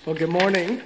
Well, good morning.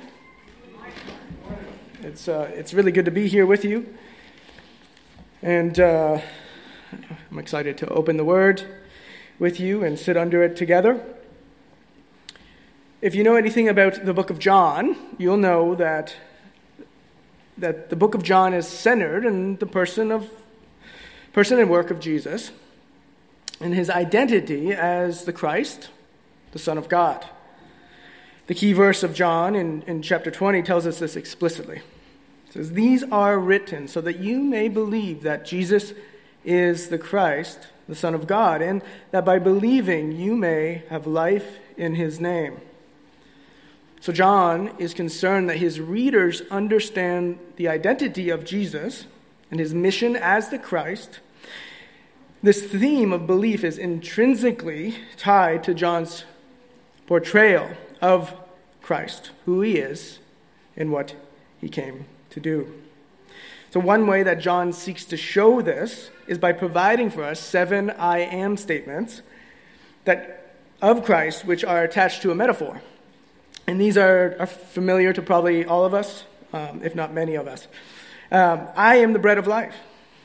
It's really good to be here with you, and I'm excited to open the Word with you and sit under it together. If you know anything about the book of John, you'll know that the book of John is centered in the person and work of Jesus and his identity as the Christ, the Son of God. The key verse of John in chapter 20 tells us this explicitly. It says, "These are written so that you may believe that Jesus is the Christ, the Son of God, and that by believing you may have life in his name." So John is concerned that his readers understand the identity of Jesus and his mission as the Christ. This theme of belief is intrinsically tied to John's portrayal of Christ, who he is, and what he came to do. So one way that John seeks to show this is by providing for us 7 I am statements of Christ, which are attached to a metaphor. And these are familiar to probably all of us, if not many of us. I am the bread of life.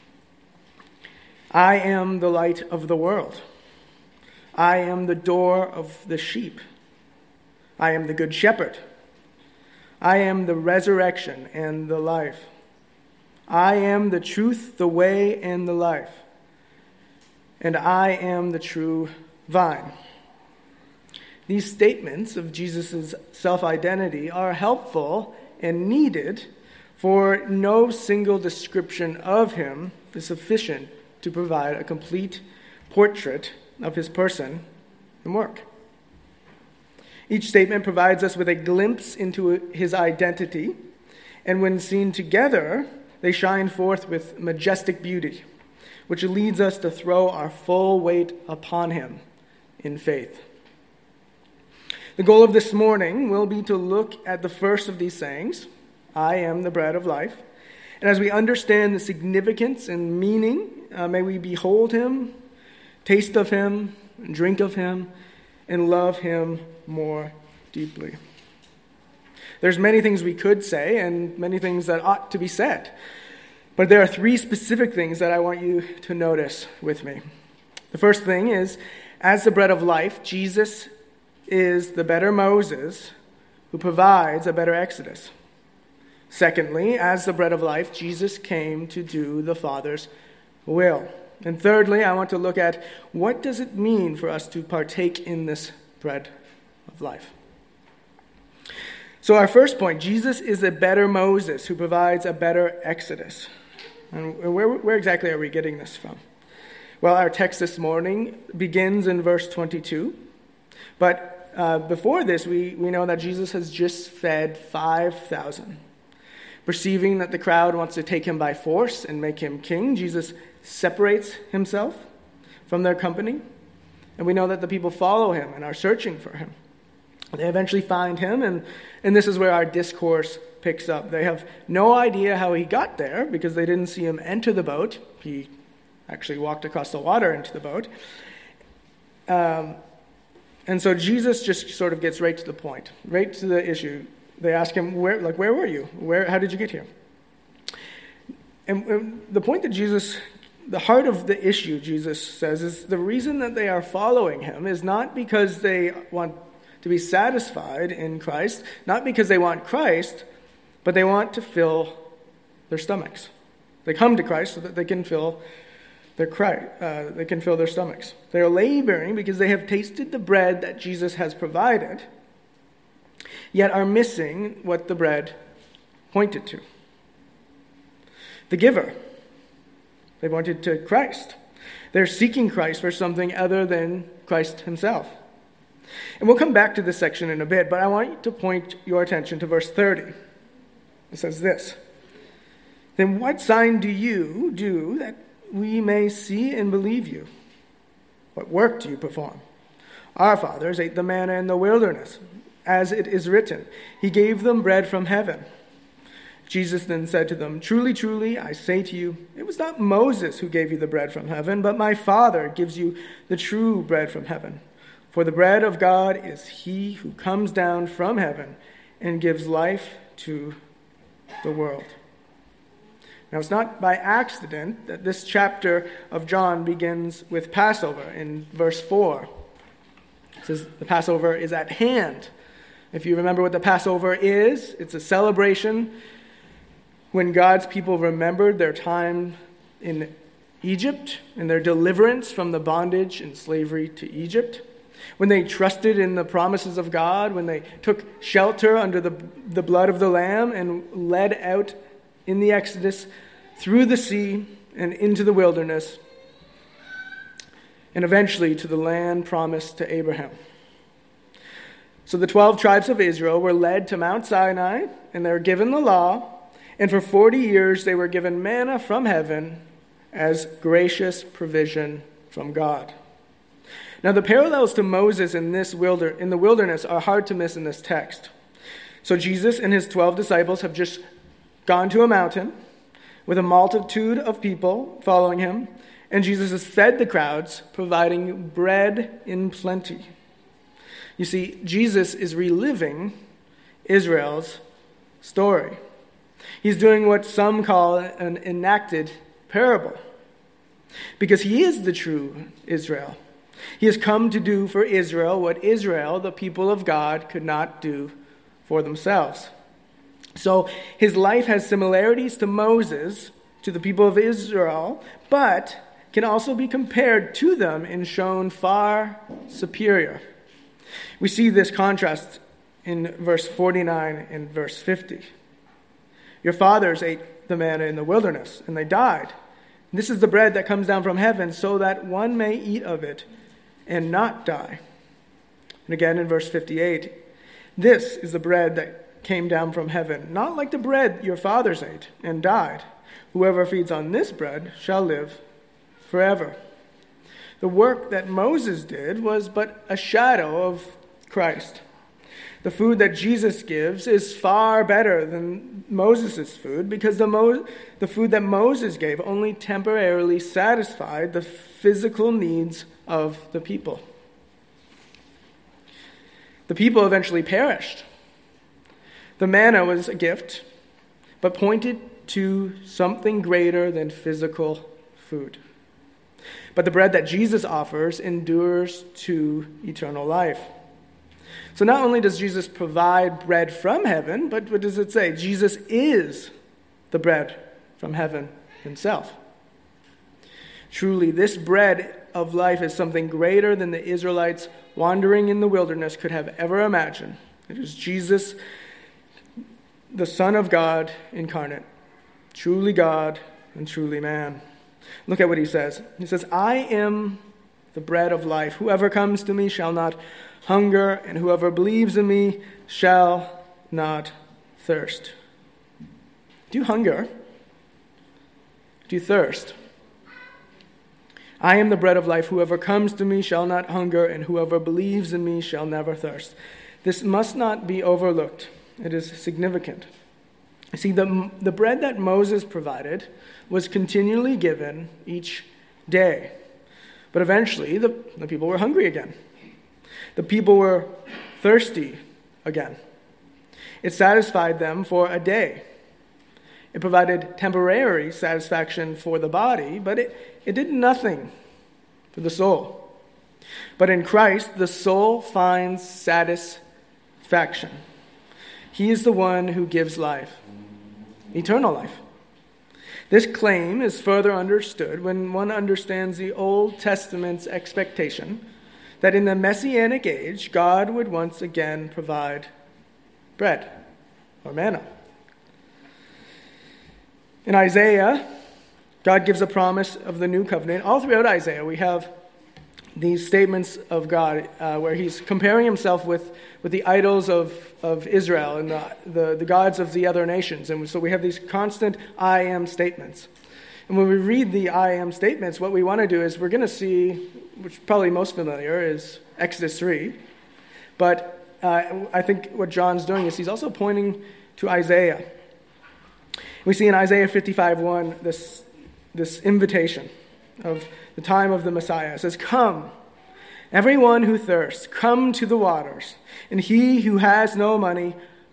I am the light of the world. I am the door of the sheep. I am the good shepherd. I am the resurrection and the life. I am the truth, the way, and the life. And I am the true vine. These statements of Jesus' self-identity are helpful and needed, for no single description of him is sufficient to provide a complete portrait of his person and work. Each statement provides us with a glimpse into his identity, and when seen together, they shine forth with majestic beauty, which leads us to throw our full weight upon him in faith. The goal of this morning will be to look at the first of these sayings, I am the bread of life, and as we understand the significance and meaning, may we behold him, taste of him, drink of him, and love him more deeply. There's many things we could say and many things that ought to be said, but there are 3 specific things that I want you to notice with me. The first thing is, as the bread of life, Jesus is the better Moses who provides a better Exodus. Secondly, as the bread of life, Jesus came to do the Father's will. And thirdly, I want to look at what does it mean for us to partake in this bread of life. So our first point, Jesus is a better Moses who provides a better Exodus. And where exactly are we getting this from? Well, our text this morning begins in verse 22. But before this, we know that Jesus has just fed 5,000. Perceiving that the crowd wants to take him by force and make him king, Jesus separates himself from their company. And we know that the people follow him and are searching for him. They eventually find him, and this is where our discourse picks up. They have no idea how he got there because they didn't see him enter the boat. He actually walked across the water into the boat. And so Jesus just sort of gets right to the point, right to the issue. They ask him, where were you? How did you get here? And the point that the heart of the issue, Jesus says, is the reason that they are following him is not because they want to be satisfied in Christ, not because they want Christ, but they want to fill their stomachs. They come to Christ so that they can fill their stomachs. They are laboring because they have tasted the bread that Jesus has provided, yet are missing what the bread pointed to. The giver. They pointed to Christ. They're seeking Christ for something other than Christ himself. And we'll come back to this section in a bit, but I want to point your attention to verse 30. It says this, "Then what sign do you do that we may see and believe you? What work do you perform? Our fathers ate the manna in the wilderness. As it is written, he gave them bread from heaven." Jesus then said to them, "Truly, truly, I say to you, it was not Moses who gave you the bread from heaven, but my Father gives you the true bread from heaven. For the bread of God is he who comes down from heaven and gives life to the world. Now, it's not by accident that this chapter of John begins with Passover in verse 4. It says the Passover is at hand. If you remember what the Passover is, it's a celebration when God's people remembered their time in Egypt and their deliverance from the bondage and slavery to Egypt. When they trusted in the promises of God, when they took shelter under the blood of the Lamb and led out in the Exodus through the sea and into the wilderness, and eventually to the land promised to Abraham. So the 12 tribes of Israel were led to Mount Sinai, and they were given the law, and for 40 years they were given manna from heaven as gracious provision from God. Now the parallels to Moses in the wilderness are hard to miss in this text. So Jesus and his 12 disciples have just gone to a mountain with a multitude of people following him, and Jesus has fed the crowds, providing bread in plenty. You see, Jesus is reliving Israel's story. He's doing what some call an enacted parable, because he is the true Israel. He has come to do for Israel what Israel, the people of God, could not do for themselves. So his life has similarities to Moses, to the people of Israel, but can also be compared to them and shown far superior. We see this contrast in verse 49 and verse 50. Your fathers ate the manna in the wilderness, and they died. This is the bread that comes down from heaven, so that one may eat of it and not die. And again in verse 58, this is the bread that came down from heaven, not like the bread your fathers ate and died. Whoever feeds on this bread shall live forever. The work that Moses did was but a shadow of Christ. The food that Jesus gives is far better than Moses' food, because the food that Moses gave only temporarily satisfied the physical needs of the people. The people eventually perished. The manna was a gift, but pointed to something greater than physical food. But the bread that Jesus offers endures to eternal life. So not only does Jesus provide bread from heaven, but what does it say? Jesus is the bread from heaven himself. Truly, this bread of life is something greater than the Israelites wandering in the wilderness could have ever imagined. It is Jesus, the Son of God incarnate, truly God and truly man. Look at what he says. He says, I am the bread of life. Whoever comes to me shall not hunger, and whoever believes in me shall not thirst. Do you hunger? Do you thirst? I am the bread of life. Whoever comes to me shall not hunger, and whoever believes in me shall never thirst. This must not be overlooked. It is significant. See, the bread that Moses provided was continually given each day. But eventually, the people were hungry again. The people were thirsty again. It satisfied them for a day. It provided temporary satisfaction for the body, but it did nothing for the soul. But in Christ, the soul finds satisfaction. He is the one who gives life, eternal life. This claim is further understood when one understands the Old Testament's expectation that in the Messianic age, God would once again provide bread or manna. In Isaiah, God gives a promise of the new covenant. All throughout Isaiah, we have these statements of God where he's comparing himself with the idols of Israel and the gods of the other nations. And so we have these constant I am statements. And when we read the I am statements, what we want to do is we're going to see, which is probably most familiar, is Exodus 3. But I think what John's doing is he's also pointing to Isaiah. We see in Isaiah 55:1 this invitation of the time of the Messiah. It says, "Come, everyone who thirsts, come to the waters, and he who has no money,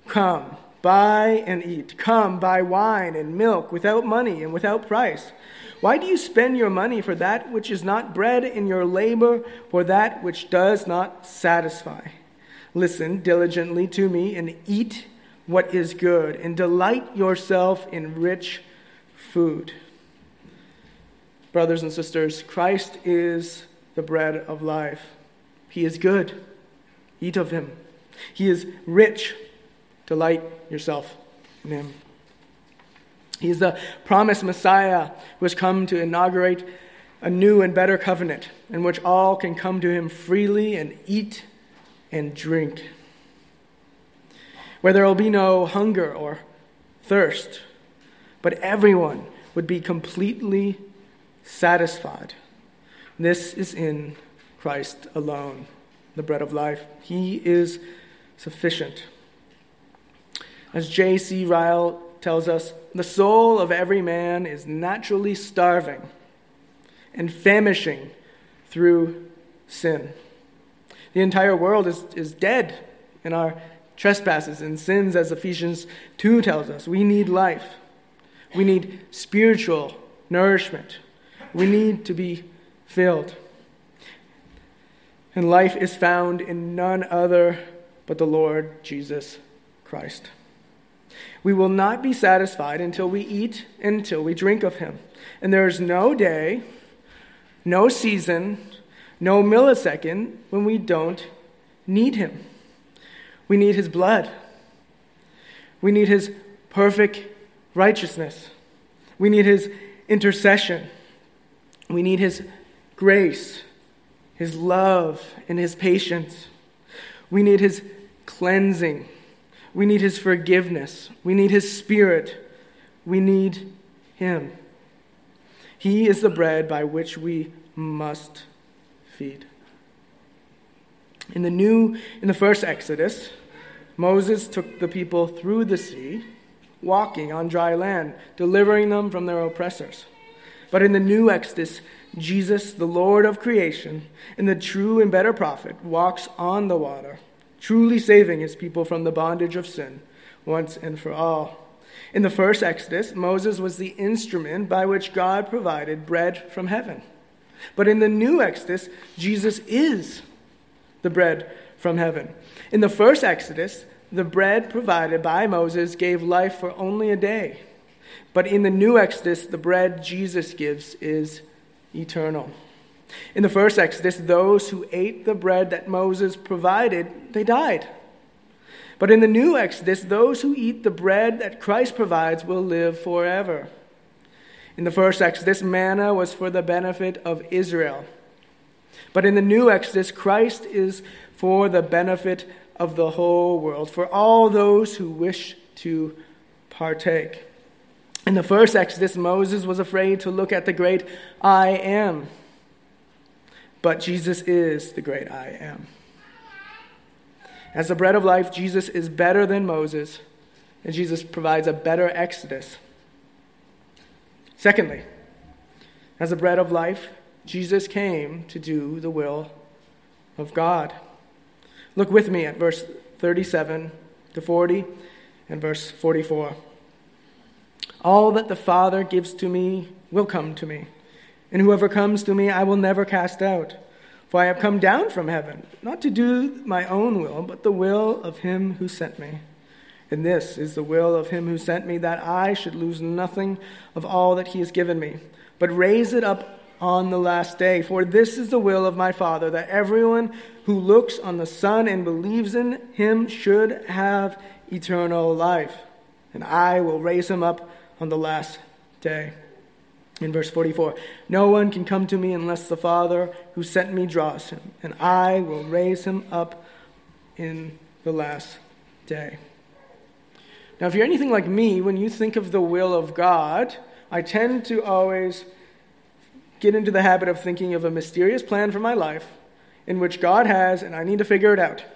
Come, buy and eat. Come, buy wine and milk without money and without price. Why do you spend your money for that which is not bread, and your labor for that which does not satisfy? Listen diligently to me and eat what is good, and delight yourself in rich food. Brothers and sisters, Christ is the bread of life. He is good. Eat of him. He is rich. Delight yourself in him. He is the promised Messiah who has come to inaugurate a new and better covenant in which all can come to him freely and eat and drink, where there will be no hunger or thirst, but everyone would be completely satisfied. This is in Christ alone, the bread of life. He is sufficient. As J.C. Ryle tells us, the soul of every man is naturally starving and famishing through sin. The entire world is dead in our trespasses and sins, as Ephesians 2 tells us. We need life. We need spiritual nourishment. We need to be filled. And life is found in none other but the Lord Jesus Christ. We will not be satisfied until we eat, until we drink of him. And there is no day, no season, no millisecond when we don't need him. We need his blood. We need his perfect righteousness. We need his intercession. We need his grace, his love, and his patience. We need his cleansing. We need his forgiveness. We need his spirit. We need him. He is the bread by which we must feed. In the first Exodus, Moses took the people through the sea, walking on dry land, delivering them from their oppressors. But in the new Exodus, Jesus, the Lord of creation, and the true and better prophet, walks on the water, truly saving his people from the bondage of sin once and for all. In the first Exodus, Moses was the instrument by which God provided bread from heaven. But in the new Exodus, Jesus is the bread from heaven. In the first Exodus, the bread provided by Moses gave life for only a day. But in the new Exodus, the bread Jesus gives is eternal. In the first Exodus, those who ate the bread that Moses provided, they died. But in the new Exodus, those who eat the bread that Christ provides will live forever. In the first Exodus, manna was for the benefit of Israel. But in the new Exodus, Christ is for the benefit of the whole world, for all those who wish to partake. In the first Exodus, Moses was afraid to look at the great I am. But Jesus is the great I am. As the bread of life, Jesus is better than Moses, and Jesus provides a better Exodus. Secondly, as the bread of life, Jesus came to do the will of God. Look with me at verse 37 to 40 and verse 44. All that the Father gives to me will come to me, and whoever comes to me I will never cast out. For I have come down from heaven, not to do my own will, but the will of him who sent me. And this is the will of him who sent me, that I should lose nothing of all that he has given me, but raise it up on the last day. For this is the will of my Father, that everyone who looks on the Son and believes in him should have eternal life. And I will raise him up on the last day. In verse 44, no one can come to me unless the Father who sent me draws him, and I will raise him up in the last day. Now, if you're anything like me, when you think of the will of God, I tend to always get into the habit of thinking of a mysterious plan for my life in which God has, and I need to figure it out.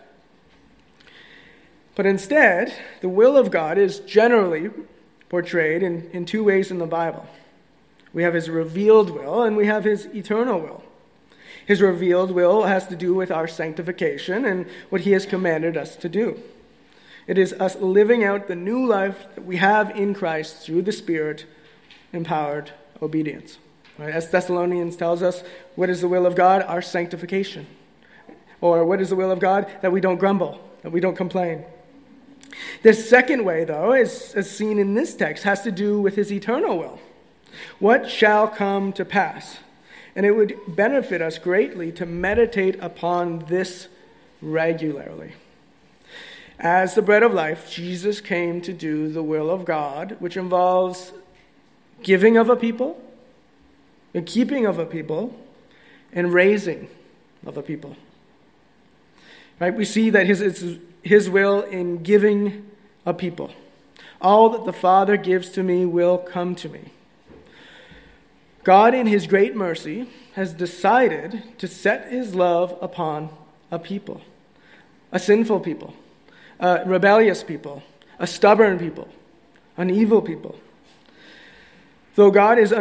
But instead, the will of God is generally portrayed in two ways in the Bible. We have his revealed will, and we have his eternal will. His revealed will has to do with our sanctification and what he has commanded us to do. It is us living out the new life that we have in Christ through the Spirit-empowered obedience. Right? As Thessalonians tells us, what is the will of God? Our sanctification. Or what is the will of God? That we don't grumble, that we don't complain. The second way, though, as seen in this text, has to do with his eternal will. What shall come to pass? And it would benefit us greatly to meditate upon this regularly. As the bread of life, Jesus came to do the will of God, which involves giving of a people, the keeping of a people, and raising of a people. Right? We see that his will in giving a people. All that the Father gives to me will come to me. God, in his great mercy, has decided to set his love upon a people, a sinful people, a rebellious people, a stubborn people, an evil people. Though God is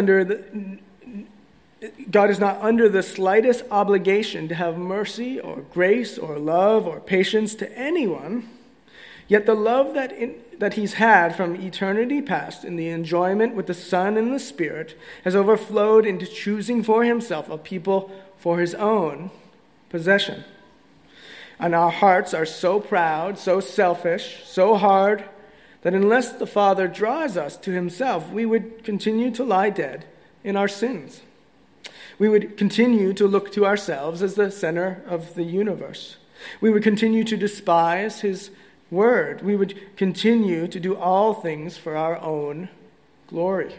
not under the slightest obligation to have mercy or grace or love or patience to anyone, yet the love that he's had from eternity past in the enjoyment with the Son and the Spirit has overflowed into choosing for himself a people for his own possession. And our hearts are so proud, so selfish, so hard, that unless the Father draws us to himself, we would continue to lie dead in our sins. We would continue to look to ourselves as the center of the universe. We would continue to despise his word. We would continue to do all things for our own glory.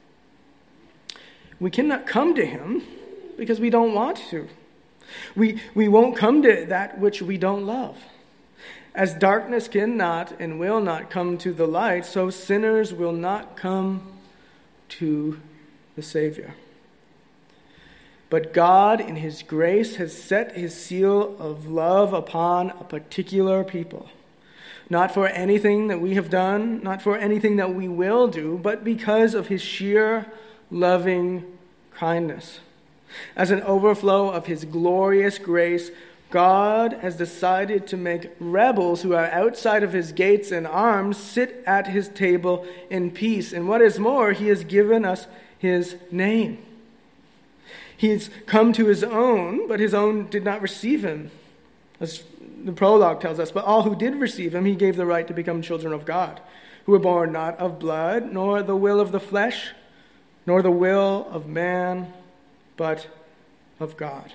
We cannot come to him because we don't want to. We won't come to that which we don't love. As darkness cannot and will not come to the light, so sinners will not come to the Savior. But God, in his grace, has set his seal of love upon a particular people. Not for anything that we have done, not for anything that we will do, but because of his sheer loving kindness. As an overflow of his glorious grace, God has decided to make rebels who are outside of his gates and arms sit at his table in peace. And what is more, he has given us his name. He's come to his own, but his own did not receive him. As the prologue tells us, but all who did receive him, he gave the right to become children of God, who were born not of blood, nor the will of the flesh, nor the will of man, but of God.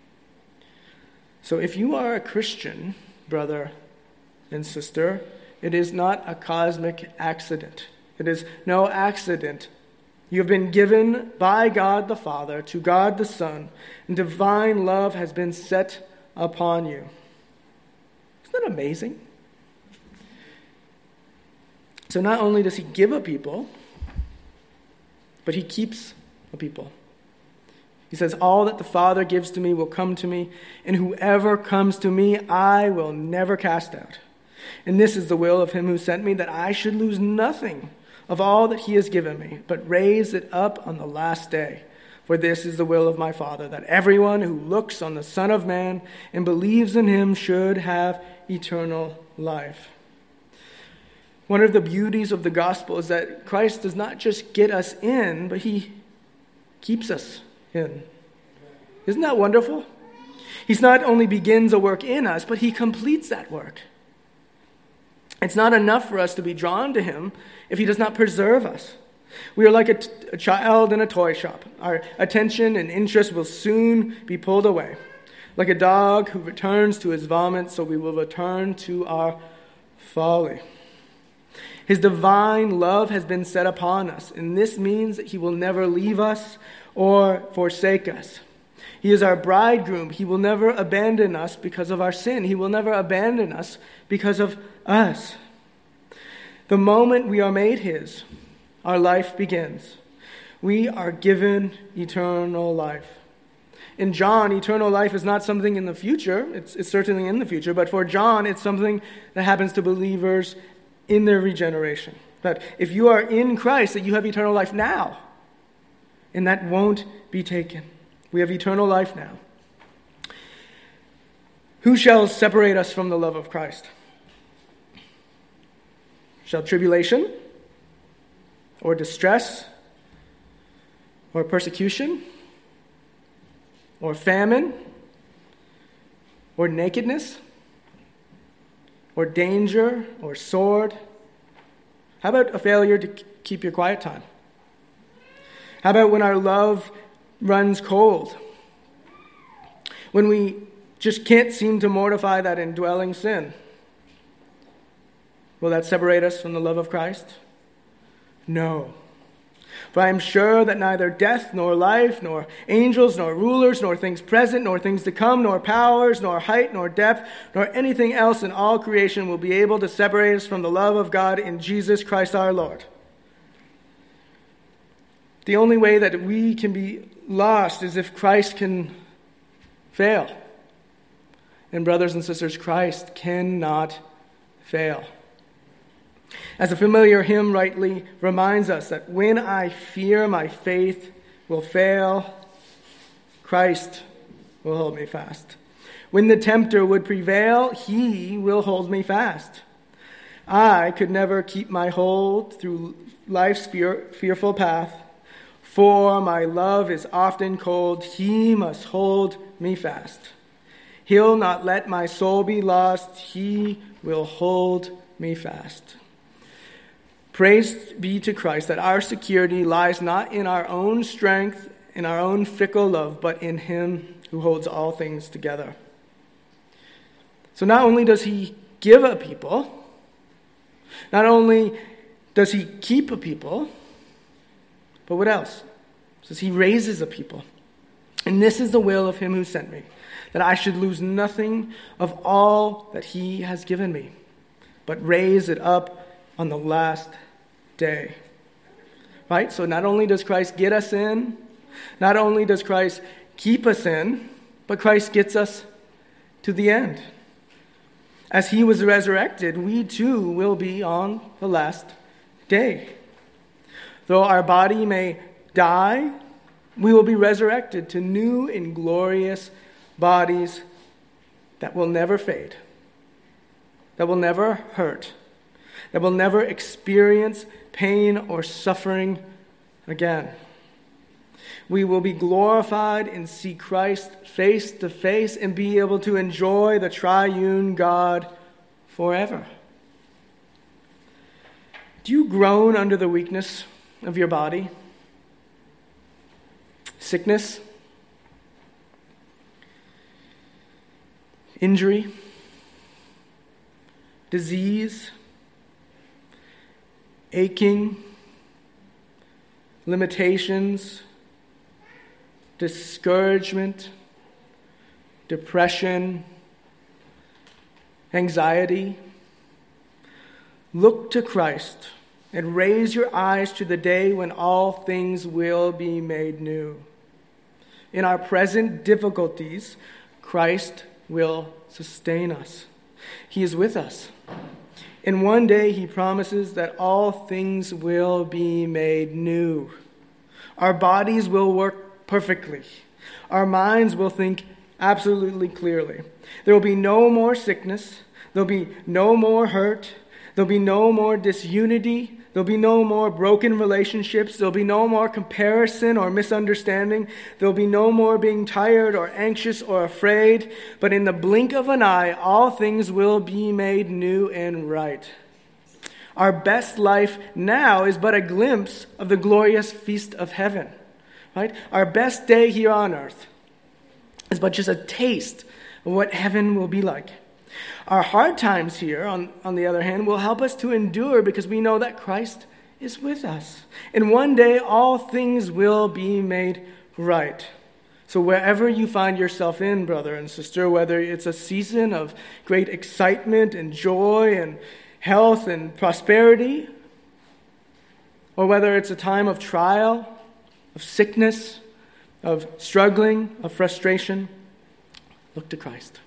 So if you are a Christian, brother and sister, it is not a cosmic accident. It is no accident. You have been given by God the Father to God the Son, and divine love has been set upon you. Isn't that amazing? So not only does he give a people, but he keeps a people. He says, all that the Father gives to me will come to me, and whoever comes to me I will never cast out. And this is the will of him who sent me, that I should lose nothing of all that he has given me, but raise it up on the last day. For this is the will of my Father, that everyone who looks on the Son of Man and believes in him should have eternal life. One of the beauties of the gospel is that Christ does not just get us in, but he keeps us in. Isn't that wonderful? He not only begins a work in us, but he completes that work. It's not enough for us to be drawn to him if he does not preserve us. We are like a child in a toy shop. Our attention and interest will soon be pulled away. Like a dog who returns to his vomit, so we will return to our folly. His divine love has been set upon us, and this means that he will never leave us or forsake us. He is our bridegroom. He will never abandon us because of our sin. He will never abandon us because of us. The moment we are made his, our life begins. We are given eternal life. In John, eternal life is not something in the future. It's certainly in the future, but for John, it's something that happens to believers in their regeneration. That if you are in Christ, that you have eternal life now. And that won't be taken. We have eternal life now. Who shall separate us from the love of Christ? Shall tribulation, or distress, or persecution, or famine, or nakedness, or danger, or sword? How about a failure to keep your quiet time? How about when our love runs cold? When we just can't seem to mortify that indwelling sin? Will that separate us from the love of Christ? No. For I am sure that neither death, nor life, nor angels, nor rulers, nor things present, nor things to come, nor powers, nor height, nor depth, nor anything else in all creation will be able to separate us from the love of God in Jesus Christ our Lord. The only way that we can be lost is if Christ can fail. And brothers and sisters, Christ cannot fail. As a familiar hymn rightly reminds us, that when I fear my faith will fail, Christ will hold me fast. When the tempter would prevail, he will hold me fast. I could never keep my hold through life's fearful path, for my love is often cold. He must hold me fast. He'll not let my soul be lost. He will hold me fast. Praise be to Christ that our security lies not in our own strength, in our own fickle love, but in him who holds all things together. So not only does he give a people, not only does he keep a people, but what else? It says he raises a people. And this is the will of him who sent me, that I should lose nothing of all that he has given me, but raise it up on the last day. Right? So not only does Christ get us in, not only does Christ keep us in, but Christ gets us to the end. As he was resurrected, we too will be on the last day. Though our body may die, we will be resurrected to new and glorious bodies that will never fade, that will never hurt, that will never experience pain or suffering again. We will be glorified and see Christ face to face and be able to enjoy the triune God forever. Do you groan under the weakness of your body? Sickness? Injury? Disease? Aching? Limitations? Discouragement? Depression? Anxiety? Look to Christ and raise your eyes to the day when all things will be made new. In our present difficulties, Christ will sustain us. He is with us. And one day he promises that all things will be made new. Our bodies will work perfectly. Our minds will think absolutely clearly. There will be no more sickness. There will be no more hurt. There will be no more disunity. There will be no more broken relationships. There will be no more comparison or misunderstanding. There will be no more being tired or anxious or afraid. But in the blink of an eye, all things will be made new and right. Our best life now is but a glimpse of the glorious feast of heaven. Right? Our best day here on earth is but just a taste of what heaven will be like. Our hard times here, on the other hand, will help us to endure because we know that Christ is with us. And one day, all things will be made right. So wherever you find yourself in, brother and sister, whether it's a season of great excitement and joy and health and prosperity, or whether it's a time of trial, of sickness, of struggling, of frustration, look to Christ.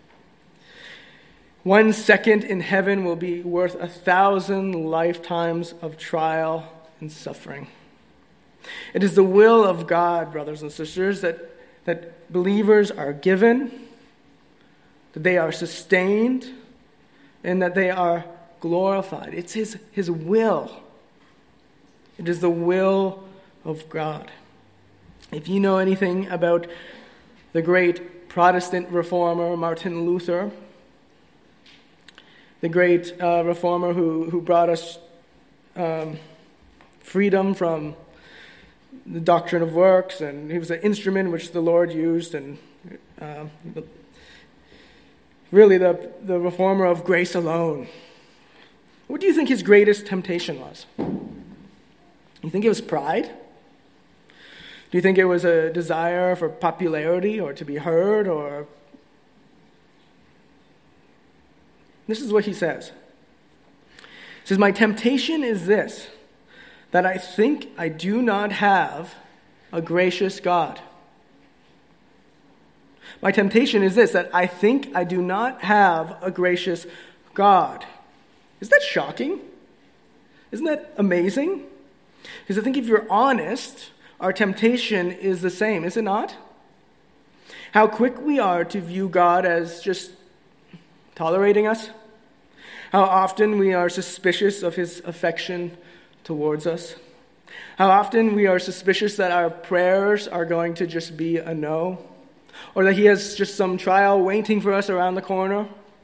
1 second in heaven will be worth 1,000 lifetimes of trial and suffering. It is the will of God, brothers and sisters, that believers are given, that they are sustained, and that they are glorified. It's his will. It is the will of God. If you know anything about the great Protestant reformer Martin Luther, the great reformer who brought us freedom from the doctrine of works, and he was an instrument which the Lord used, and really the reformer of grace alone. What do you think his greatest temptation was? You think it was pride? Do you think it was a desire for popularity or to be heard? Or this is what he says. He says, "My temptation is this, that I think I do not have a gracious God." My temptation is this, that I think I do not have a gracious God. Isn't that shocking? Isn't that amazing? Because I think if you're honest, our temptation is the same, is it not? How quick we are to view God as just tolerating us. How often we are suspicious of his affection towards us. How often we are suspicious that our prayers are going to just be a no. Or that he has just some trial waiting for us around the corner.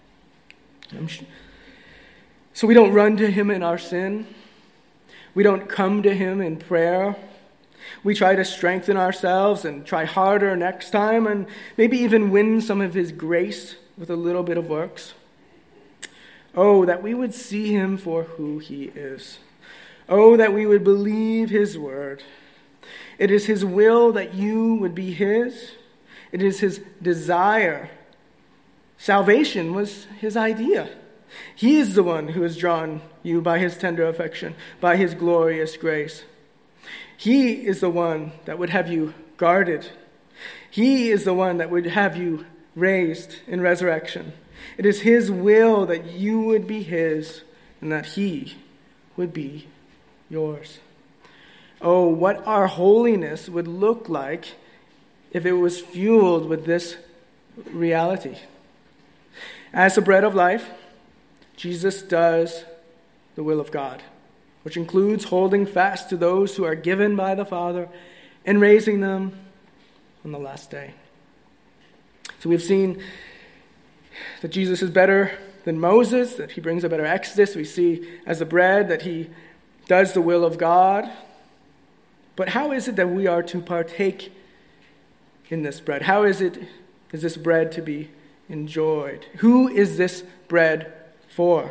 So we don't run to him in our sin. We don't come to him in prayer. We try to strengthen ourselves and try harder next time and maybe even win some of his grace with a little bit of works. Oh, that we would see him for who he is. Oh, that we would believe his word. It is his will that you would be his. It is his desire. Salvation was his idea. He is the one who has drawn you by his tender affection, by his glorious grace. He is the one that would have you guarded. He is the one that would have you raised in resurrection. It is his will that you would be his and that he would be yours. Oh, what our holiness would look like if it was fueled with this reality. As the bread of life, Jesus does the will of God, which includes holding fast to those who are given by the Father and raising them on the last day. So we've seen that Jesus is better than Moses, that he brings a better exodus. We see as the bread that he does the will of God. But how is it that we are to partake in this bread? How is this bread to be enjoyed? Who is this bread for?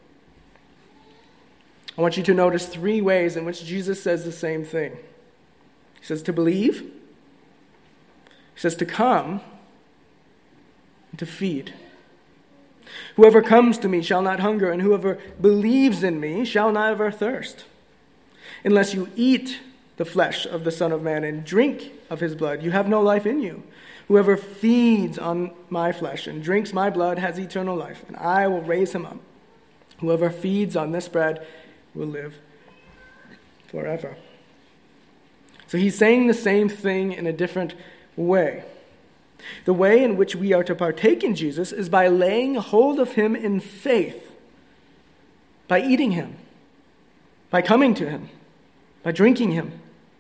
I want you to notice 3 ways in which Jesus says the same thing. He says to believe, he says to come, and to feed. Whoever comes to me shall not hunger, and whoever believes in me shall never thirst. Unless you eat the flesh of the Son of Man and drink of his blood, you have no life in you. Whoever feeds on my flesh and drinks my blood has eternal life, and I will raise him up. Whoever feeds on this bread will live forever. So he's saying the same thing in a different way. The way in which we are to partake in Jesus is by laying hold of him in faith, by eating him, by coming to him, by drinking him.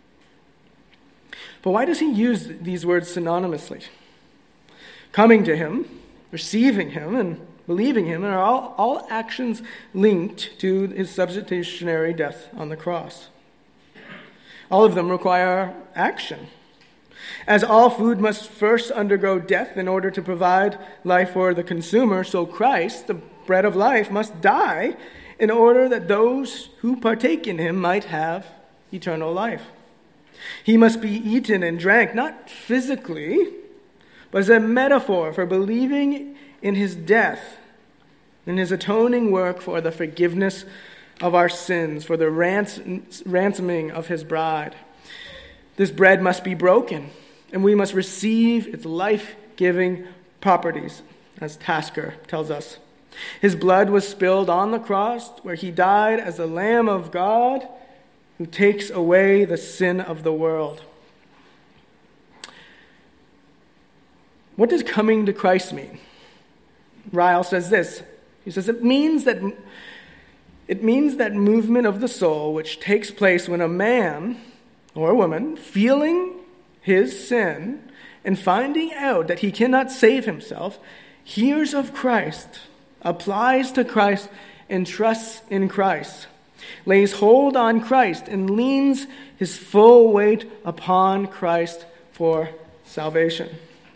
But why does he use these words synonymously? Coming to him, receiving him, and believing him are all actions linked to his substitutionary death on the cross. All of them require action. As all food must first undergo death in order to provide life for the consumer, so Christ, the bread of life, must die in order that those who partake in him might have eternal life. He must be eaten and drank, not physically, but as a metaphor for believing in his death, in his atoning work for the forgiveness of our sins, for the ransoming of his bride. This bread must be broken, and we must receive its life-giving properties, as Tasker tells us. His blood was spilled on the cross, where he died as the Lamb of God who takes away the sin of the world. What does coming to Christ mean? Ryle says this. He says, it means that It means that movement of the soul which takes place when a man or a woman, feeling his sin and finding out that he cannot save himself, hears of Christ, applies to Christ, and trusts in Christ, lays hold on Christ, and leans his full weight upon Christ for salvation.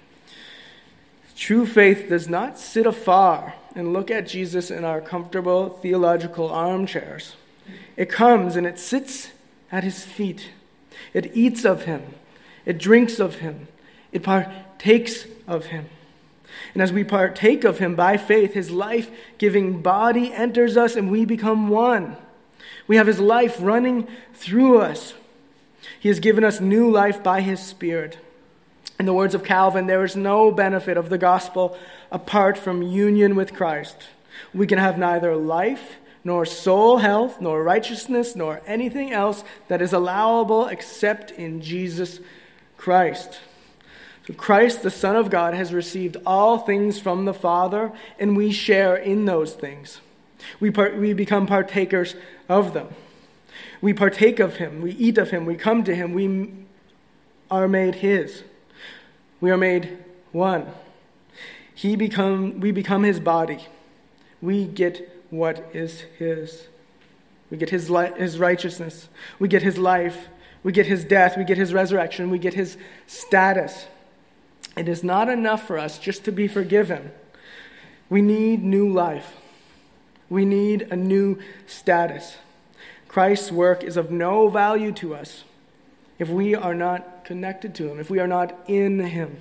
True faith does not sit afar and look at Jesus in our comfortable theological armchairs. It comes and it sits at his feet. It eats of him. It drinks of him. It partakes of him. And as we partake of him by faith, his life-giving body enters us and we become one. We have his life running through us. He has given us new life by his Spirit. In the words of Calvin, there is no benefit of the gospel apart from union with Christ. We can have neither life, nor soul health, nor righteousness, nor anything else that is allowable except in Jesus Christ. So Christ, the Son of God, has received all things from the Father, and we share in those things. We become partakers of them. We partake of him. We eat of him. We come to him. We are made his. We are made one. We become his body. We get what is his. We get his righteousness. We get his life. We get his death. We get his resurrection. We get his status. It is not enough for us just to be forgiven. We need new life. We need a new status. Christ's work is of no value to us if we are not connected to him, if we are not in him.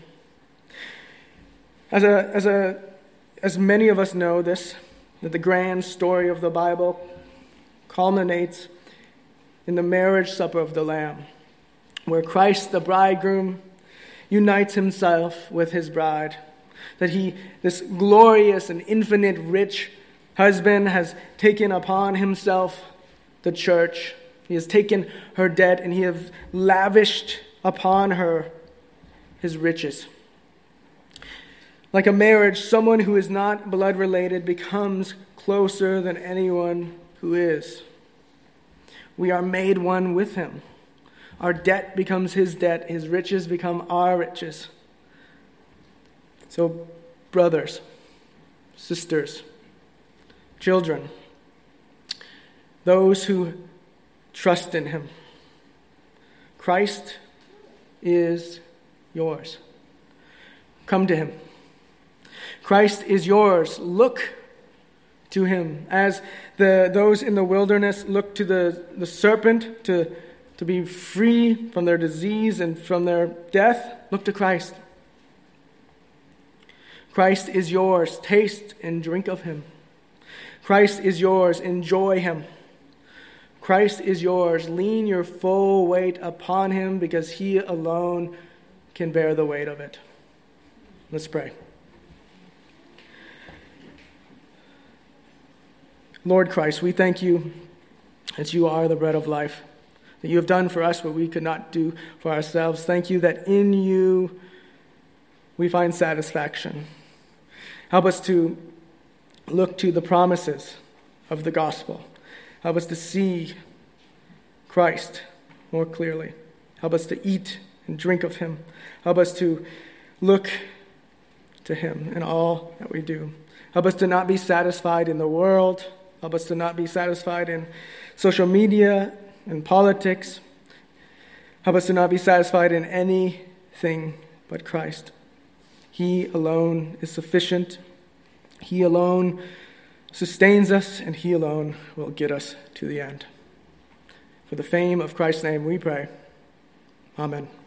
As many of us know this, that the grand story of the Bible culminates in the marriage supper of the Lamb, where Christ, the bridegroom, unites himself with his bride, that this glorious and infinite rich husband has taken upon himself the church. He has taken her debt and he has lavished upon her his riches. Like a marriage, someone who is not blood related becomes closer than anyone who is. We are made one with him. Our debt becomes his debt. His riches become our riches. So, brothers, sisters, children, those who trust in him, Christ is yours. Come to him. Christ is yours. Look to him. As those in the wilderness look to the serpent to be free from their disease and from their death, look to Christ. Christ is yours. Taste and drink of him. Christ is yours. Enjoy him. Christ is yours. Lean your full weight upon him because he alone can bear the weight of it. Let's pray. Lord Christ, we thank you that you are the bread of life, that you have done for us what we could not do for ourselves. Thank you that in you we find satisfaction. Help us to look to the promises of the gospel. Help us to see Christ more clearly. Help us to eat and drink of him. Help us to look to him in all that we do. Help us to not be satisfied in the world. Help us to not be satisfied in social media and politics. Help us to not be satisfied in anything but Christ. He alone is sufficient. He alone sustains us, and he alone will get us to the end. For the fame of Christ's name we pray. Amen.